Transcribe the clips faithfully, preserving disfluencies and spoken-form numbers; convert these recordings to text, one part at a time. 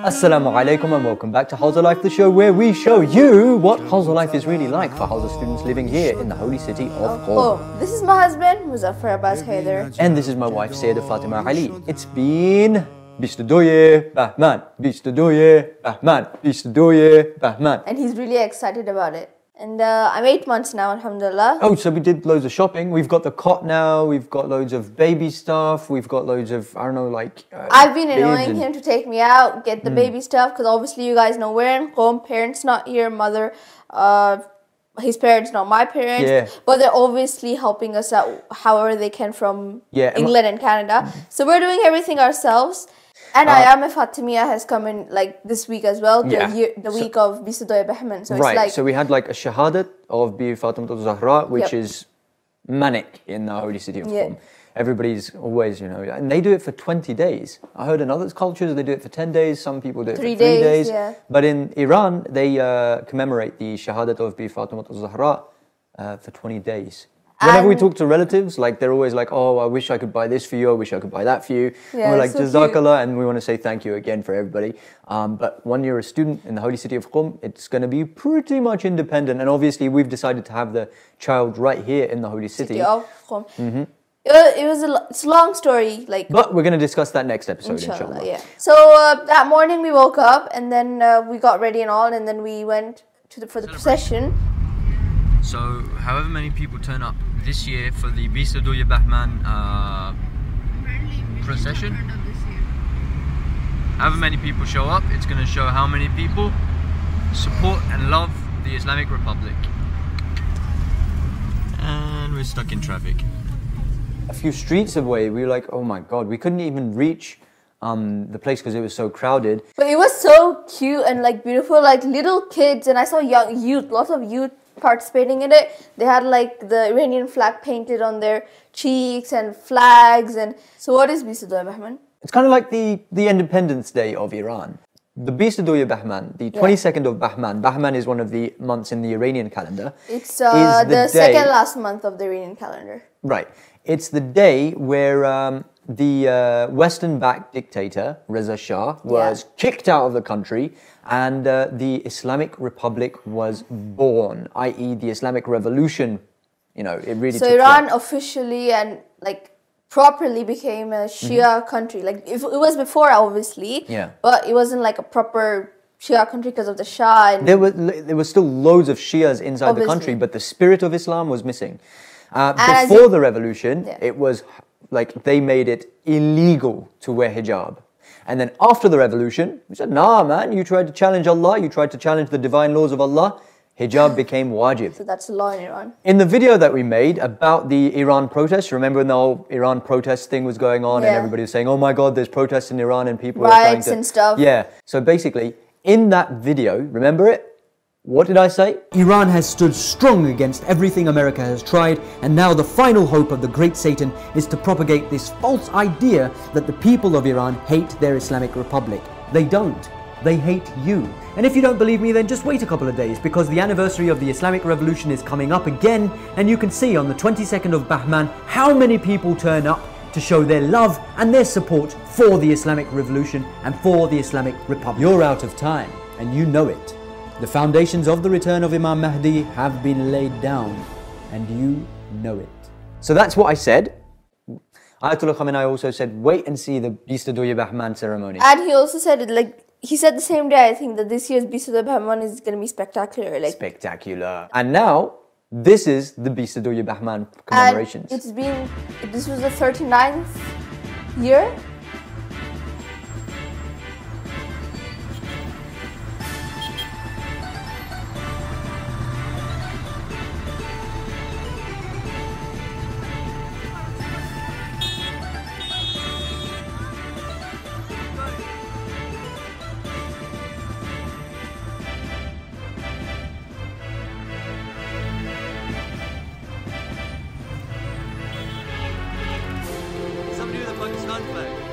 Assalamu alaikum and welcome back to Hawza Life, the show where we show you what Hawza Life is really like for Hawza students living here in the holy city of Qom. Oh, this is my husband, Muzaffar Abbas Haider. And this is my wife, Sayyidah Fatima Ali. It's been Bishtadoye Bahman, Bishtadoye Bahman, Bishtadoye Bahman. And he's really excited about it. And uh, I'm eight months now, alhamdulillah. Oh, so we did loads of shopping. We've got the cot now, we've got loads of baby stuff, we've got loads of, I don't know, like... Uh, I've been annoying him to take me out, get the mm. baby stuff, because obviously you guys know we're in Qom, parents not here, mother, uh, his parents not my parents, yeah. but they're obviously helping us out however they can from yeah, England and Canada. Mm. So we're doing everything ourselves. And uh, Ayam Fatimiyya has come in like this week as well, the, yeah. year, the week so, of Bishtadoye Bahman. So right, it's like, so we had like a shahadat of Bi Fatima Zahra, which yep. is manic in the holy city of yeah. Qom. Everybody's always, you know, and they do it for twenty days. I heard in other cultures they do it for ten days, some people do it three for three days. days. Yeah. But in Iran, they uh, commemorate the shahadat of Bi Fatima Zahra uh, for twenty days. Whenever and we talk to relatives, like they're always like, oh, I wish I could buy this for you, I wish I could buy that for you. Yeah, and we're like, so Jazakallah, and we want to say thank you again for everybody. Um, but when you're a student in the holy city of Qom, it's going to be pretty much independent. And obviously, we've decided to have the child right here in the holy city. City of Qom. Mm-hmm. It was a, it's a long story. like. But we're going to discuss that next episode, inshallah. inshallah. Yeah. So uh, that morning we woke up and then uh, we got ready and all, and then we went to the, for the procession. So, however many people turn up this year for the Bishtadoye Bahman uh, procession, however many people show up, it's going to show how many people support and love the Islamic Republic. And we're stuck in traffic. A few streets away, we were like, oh my God, we couldn't even reach um, the place because it was so crowded. But it was so cute and like beautiful, like little kids, and I saw young youth, lots of youth participating in it. They had like the Iranian flag painted on their cheeks and flags. And so what is Bishtadoye Bahman? It's kind of like the, the Independence Day of Iran. The Bishtadoye Bahman, the twenty-second yeah. of Bahman, Bahman is one of the months in the Iranian calendar. It's uh, the, the second last month of the Iranian calendar. Right. It's the day where um, the uh, Western-backed dictator, Reza Shah, was yeah. kicked out of the country and uh, the Islamic Republic was born, that is the Islamic Revolution, you know, it really So took Iran flight. officially and like properly became a Shia mm-hmm. country. Like if, it was before, obviously, yeah. but it wasn't like a proper Shia country because of the Shah. And there were there were still loads of Shias inside obviously. the country, but the spirit of Islam was missing. Uh, before the revolution, yeah. it was like they made it illegal to wear hijab. And then after the revolution, we said, nah, man, you tried to challenge Allah, you tried to challenge the divine laws of Allah, hijab became wajib. So that's the law in Iran. In the video that we made about the Iran protests, remember when the whole Iran protest thing was going on yeah. and everybody was saying, oh my God, there's protests in Iran and people Riots are trying to... and stuff. Yeah. So basically, in that video, remember it? What did I say? Iran has stood strong against everything America has tried, and now the final hope of the great Satan is to propagate this false idea that the people of Iran hate their Islamic Republic. They don't. They hate you. And if you don't believe me, then just wait a couple of days, because the anniversary of the Islamic Revolution is coming up again, and you can see on the twenty-second of Bahman how many people turn up to show their love and their support for the Islamic Revolution and for the Islamic Republic. You're out of time, and you know it. The foundations of the return of Imam Mahdi have been laid down, and you know it. So that's what I said. Ayatollah Khamenei also said, wait and see the Bishtadoye Bahman ceremony. And he also said, it like, he said the same day, I think, that this year's Bishtadoye Bahman is going to be spectacular. Like Spectacular. And now, this is the Bishtadoye Bahman commemorations. And it's been, this was the thirty-ninth year. Somebody with a Pakistan flag.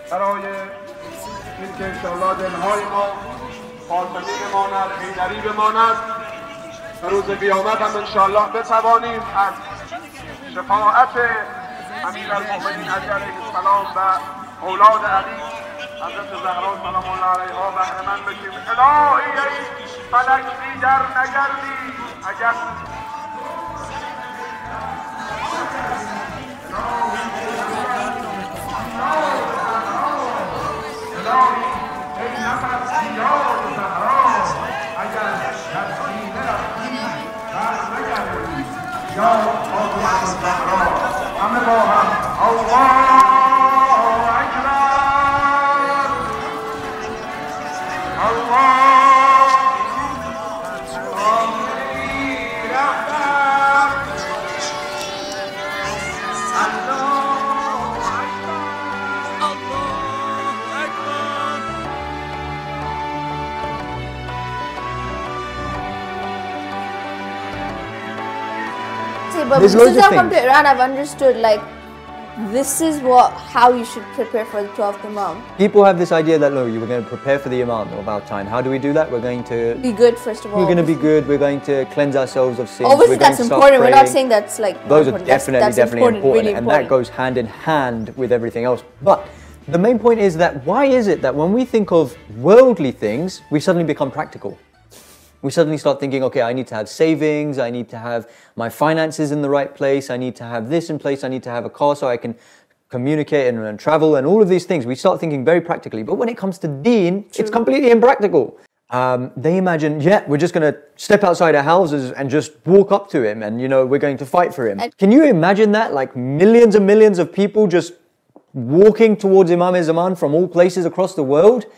برای اینکه انشاءالله دلهای ما فاطمی بماند، حیدری بماند. روز قیامت هم انشاءالله بتوانیم از شفاعت امیرالمؤمنین علی علیه السلام و اولاد علی حضرت زهرا سلام الله علیها بهره مند بشیم. الهی ای فلک دیگر نگردی اگر همه با هم الله اکبر الله But There's since loads of I've come to things. Iran, I've understood like this is what how you should prepare for the twelfth Imam. People have this idea that, look, you were going to prepare for the Imam about time. How do we do that? We're going to Be good first of all. We're going to be good. We're going to cleanse ourselves of sins. Obviously, we're going that's to start important. We're not praying. saying that's like not Those are important. That's- definitely, that's definitely important, important, really and that important. goes hand in hand with everything else. But the main point is that why is it that when we think of worldly things, we suddenly become practical? We suddenly start thinking, okay, I need to have savings, I need to have my finances in the right place, I need to have this in place, I need to have a car so I can communicate and, and travel and all of these things. We start thinking very practically. But when it comes to deen, it's completely impractical. Um, they imagine, yeah, we're just going to step outside our houses and just walk up to him and, you know, we're going to fight for him. Can you imagine that? Like millions and millions of people just walking towards Imam Zaman from all places across the world?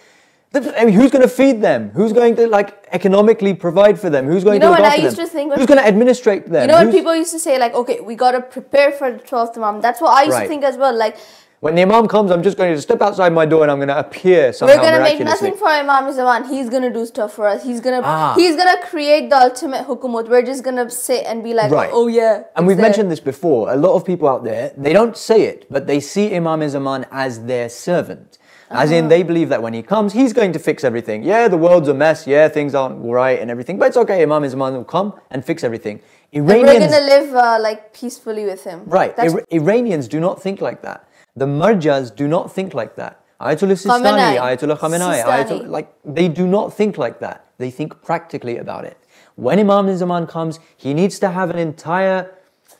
I mean, who's going to feed them? Who's going to like economically provide for them? Who's going You know to look what I after used them? to think when Who's going to administrate them? You know when Who's- people used to say like, okay, we gotta prepare for the twelfth Imam. That's what I used Right. to think as well. Like When the Imam comes, I'm just going to step outside my door and I'm going to appear somehow we're gonna make miraculously. nothing for Imam Zaman. He's gonna do stuff for us. He's gonna Ah. he's gonna create the ultimate hukumut. We're just gonna sit and be like, Right. oh yeah. And it's we've there. mentioned this before. A lot of people out there, they don't say it, but they see Imam Zaman as their servant. As in, they believe that when he comes, he's going to fix everything. Yeah, the world's a mess. Yeah, things aren't right and everything. But it's okay. Imam Zaman will come and fix everything. And we're Iranians, gonna live uh, like peacefully with him. right? That's Ir- Iranians do not think like that. The Marjas do not think like that. Ayatollah Sistani, Khamenei. Ayatollah Khamenei, Sistani. Ayatollah, like they do not think like that. They think practically about it. When Imam Zaman comes, he needs to have an entire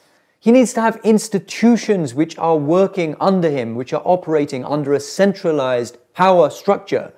He needs to have institutions which are working under him, which are operating under a centralized power structure.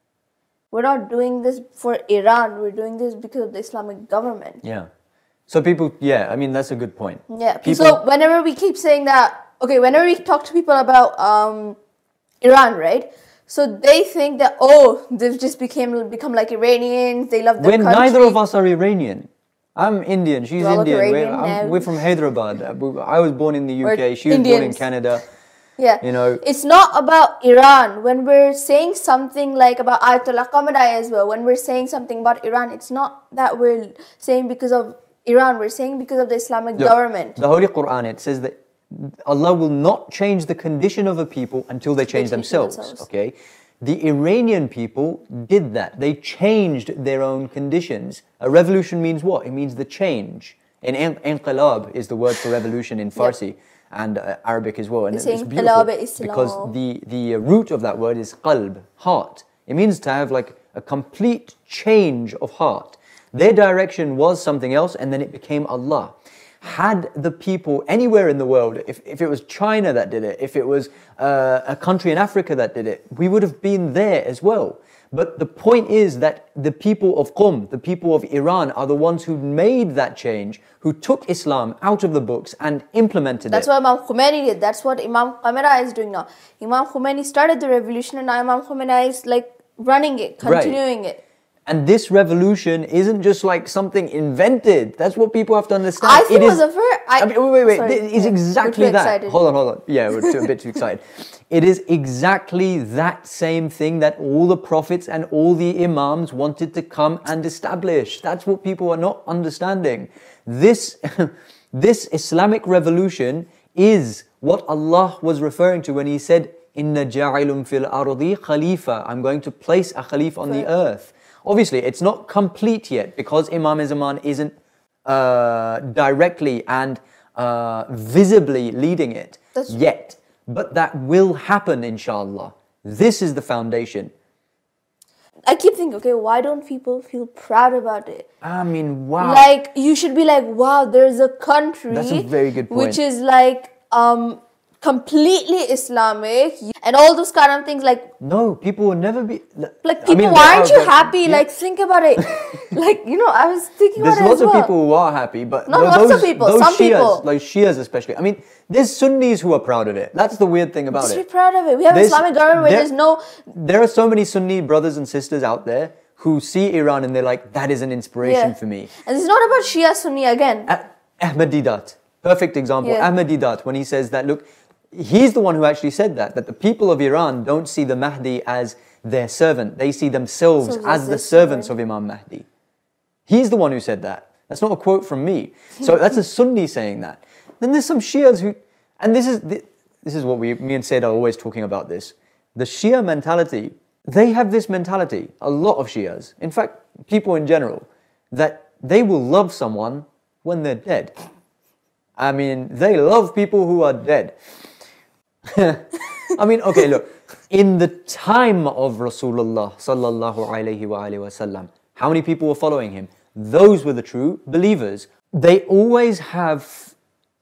We're not doing this for Iran. We're doing this because of the Islamic government. Yeah. So people, yeah, I mean, that's a good point. Yeah. People, So whenever we keep saying that, okay, whenever we talk to people about um, Iran, right? So they think that oh, they've just became become like Iranians. They love their when country. neither of us are Iranian. I'm Indian, she's We're all Indian. We're, Iranian I'm- now. we're from Hyderabad. Uh, we- I was born in the U K, We're she was born in Indians. Canada. Yeah, You know- it's not about Iran. When we're saying something like about Ayatollah Khamenei as well, when we're saying something about Iran, it's not that we're saying because of Iran. We're saying because of the Islamic Look, government. The Holy Quran, it says that Allah will not change the condition of a people until they change change themselves. themselves. Okay, the Iranian people did that. They changed their own conditions. A revolution means what? It means the change. And in- inqilab is the word for revolution in Farsi and uh, Arabic as well. And They say it's beautiful inqilab is because Islam. the the root of that word is qalb, heart. It means to have like a complete change of heart. Their direction was something else, and then it became Allah. Had the people anywhere in the world, if, if it was China that did it, if it was uh, a country in Africa that did it, we would have been there as well. But the point is that the people of Qum, the people of Iran, are the ones who made that change, who took Islam out of the books and implemented That's it. what Imam Khomeini did. That's what Imam Khamenei is doing now. Imam Khomeini started the revolution, and now Imam Khomeini is like running it, continuing it. And this revolution isn't just like something invented. That's what people have to understand. I think it it is, was a ver- I- I mean, wait, wait, wait. sorry, It is yeah. exactly We're too that. excited. Hold on, hold on. Yeah, we're too, a bit too excited. It is exactly that same thing that all the prophets and all the imams wanted to come and establish. That's what people are not understanding. This, this Islamic revolution is what Allah was referring to when He said, Inna ja'ilun fil ardi khalifa. I'm going to place a khalifa on the earth. Obviously, it's not complete yet because Imam Zaman isn't uh, directly and uh, visibly leading it That's yet. But that will happen, inshallah. This is the foundation. I keep thinking, okay, why don't people feel proud about it? I mean, wow. Like, you should be like, wow, there's a country That's a very good point. which is like um completely Islamic and all those kind of things. Like, No, people will never be... like I people, mean, why there aren't are- you happy? yeah. Like, think about it. Like, you know, I was thinking There's about it lots as well. of people who are happy, but Not tho- lots of those, people, those some Shias, people. like Shias especially. I mean, there's Sunnis who are proud of it. That's the weird thing about Just be it. proud of it. We have There's- Islamic government where there- there's no... There are so many Sunni brothers and sisters out there who see Iran and they're like, that is an inspiration Yeah. for me. And it's not about Shia Sunni again. Ah- Ahmad Didat, perfect example. Yeah. Ahmad Didat, when he says that, look, he's the one who actually said that, that the people of Iran don't see the Mahdi as their servant. They see themselves So as the this servants servant. of Imam Mahdi. He's the one who said that. That's not a quote from me. So that's a Sunni saying that. Then there's some Shias who, and this is this is what we, me and Said are always talking about this. The Shia mentality, they have this mentality, a lot of Shias, in fact, people in general, that they will love someone when they're dead. I mean, they love people who are dead. I mean, okay, look, in the time of Rasulullah sallallahu alayhi wa alayhi wa sallam, how many people were following him? Those were the true believers. They always have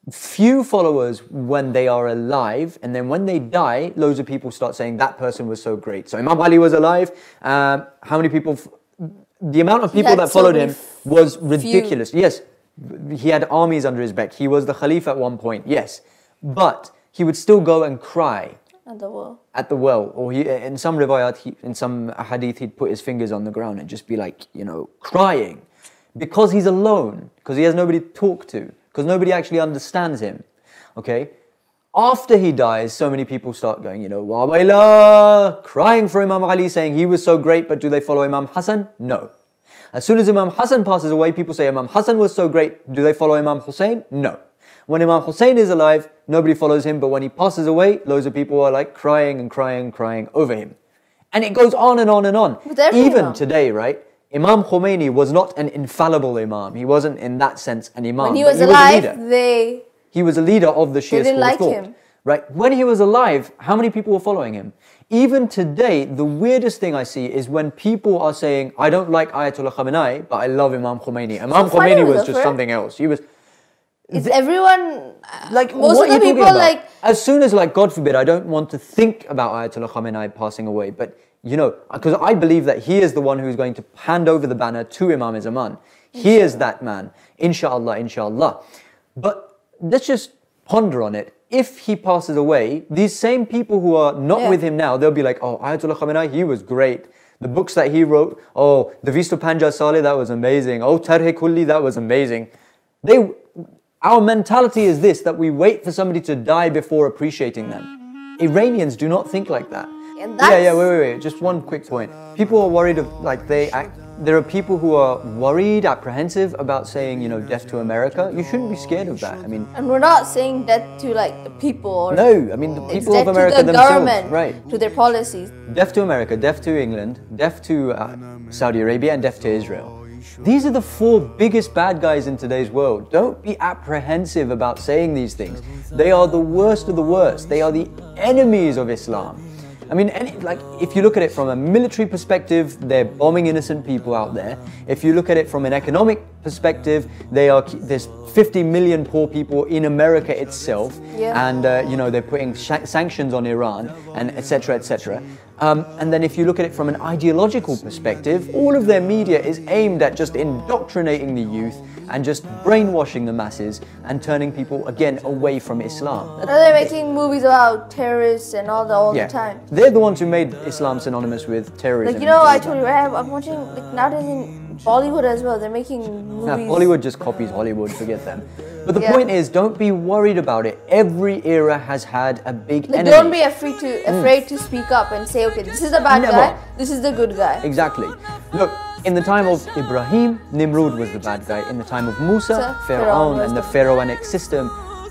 few followers when they are alive, and then when they die, loads of people start saying that person was so great. So Imam Ali was alive. Um, how many people? F- the amount of people had that so followed many him was few. ridiculous. Yes, he had armies under his back. He was the Khalif at one point. Yes, but he would still go and cry And the world. at the well, or he, in some riwayat, he, in some hadith, he'd put his fingers on the ground and just be like, you know, crying, because he's alone, because he has nobody to talk to, because nobody actually understands him. Okay, after he dies, so many people start going, you know, wa waila, crying for Imam Ali, saying he was so great, but do they follow Imam Hassan? No. As soon as Imam Hassan passes away, people say Imam Hassan was so great, do they follow Imam Hussein? No. When Imam Hussein is alive, nobody follows him, but when he passes away, loads of people are like crying and crying and crying over him. And it goes on and on and on. With every Even imam. today, right? Imam Khomeini was not an infallible imam. He wasn't in that sense an imam. When he but was he alive, was a leader. they... He was a leader of the Shia didn't school like of thought. him. Right? When he was alive, how many people were following him? Even today, the weirdest thing I see is when people are saying, I don't like Ayatollah Khamenei, but I love Imam Khomeini. Imam So funny Khomeini with was the just fir- something else. He was... It's everyone... Like, most what of are the you people, talking about? like... As soon as, like, God forbid, I don't want to think about Ayatollah Khamenei passing away, but, you know, because I believe that he is the one who's going to hand over the banner to Imam Zaman. He is that man. Inshallah, inshallah. But let's just ponder on it. If he passes away, these same people who are not Yeah. with him now, they'll be like, oh, Ayatollah Khamenei, he was great. The books that he wrote, oh, the Visto Panja Saleh, that was amazing. Oh, Tarhe Kulli, that was amazing. They... Our mentality is this, that we wait for somebody to die before appreciating them. Iranians do not think like that. And Yeah, yeah, that's- wait, wait, wait. Just one quick point. People are worried of, like, they act, there are people who are worried, apprehensive about saying, you know, death to America. You shouldn't be scared of that. I mean, And we're not saying death to, like, the people or... no, I mean, the It's people death of America to the themselves. government, Right. to their policies. Death to America, death to England, death to uh, Saudi Arabia, and death to Israel. These are the four biggest bad guys in today's world. Don't be apprehensive about saying these things. They are the worst of the worst. They are the enemies of Islam. I mean, any, like, if you look at it from a military perspective, they're bombing innocent people out there. If you look at it from an economic perspective, they are there's fifty million poor people in America itself, Yeah. and uh, you know they're putting sh- sanctions on Iran and et cetera, et cetera. Um, and then if you look at it from an ideological perspective, all of their media is aimed at just indoctrinating the youth and just brainwashing the masses and turning people again away from Islam. Now they're making movies about terrorists and all the all Yeah, the time. they're the ones who made Islam synonymous with terrorism. Like, you know, I told you, right? I'm watching, like, nowadays in Bollywood as well. They're making Nah, movies. Bollywood just copies Hollywood, forget them. But the Yeah. point is, don't be worried about it. Every era has had a big Like, enemy. don't be afraid to afraid to speak up and say, okay, this is the bad Never. guy, this is the good guy. Exactly. Look, in the time of Ibrahim, Nimrud was the bad guy. In the time of Musa, Pharaoh Pharaoh was and the the- Pharaonic system,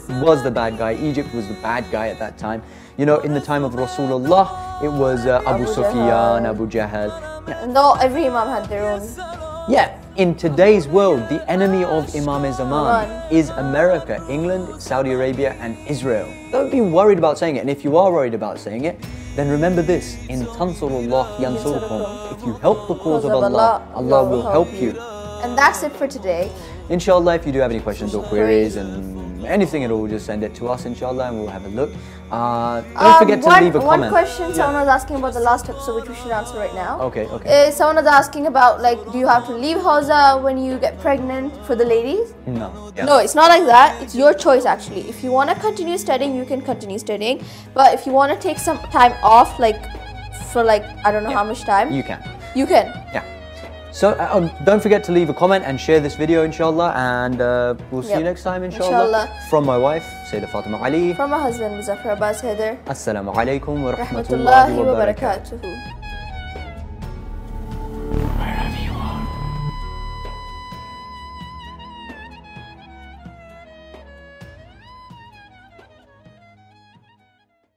was the bad guy. Egypt was the bad guy at that time. You know, in the time of Rasulullah, it was uh, Abu, Abu Sufyan, Jahl. Abu Jahl. Yeah. No, every Imam had their own. Yeah, in today's world, the enemy of Imam Zaman Iran. is America, England, Saudi Arabia, and Israel. Don't be worried about saying it. And if you are worried about saying it, then remember this: in Tansurullah yansurkum. If you help the cause of Allah, Allah will help you. And that's it for today. Inshallah, if you do have any questions or queries and anything at all, just send it to us, inshallah, and we'll have a look. Uh, don't Um, forget to one, leave a one comment. question someone was asking about the last episode, which we should answer right now. Okay, okay. Is someone was asking about, like, do you have to leave Hausa when you get pregnant for the ladies? No. Yeah. No, it's not like that. It's your choice, actually. If you want to continue studying, you can continue studying. But if you want to take some time off, like, for like, I don't know Yeah. how much time, You can. you can. Yeah. So uh, um, don't forget to leave a comment and share this video, inshallah, and uh, we'll see Yep. you next time, inshallah. Inshallah. From my wife, Sayyidah Fatima Ali. From my husband, Muzaffar Abbas Haider. Assalamu alaikum wa rahmatullahi Rahmatullahi wa wa barakatuh. barakatuhu. Where have you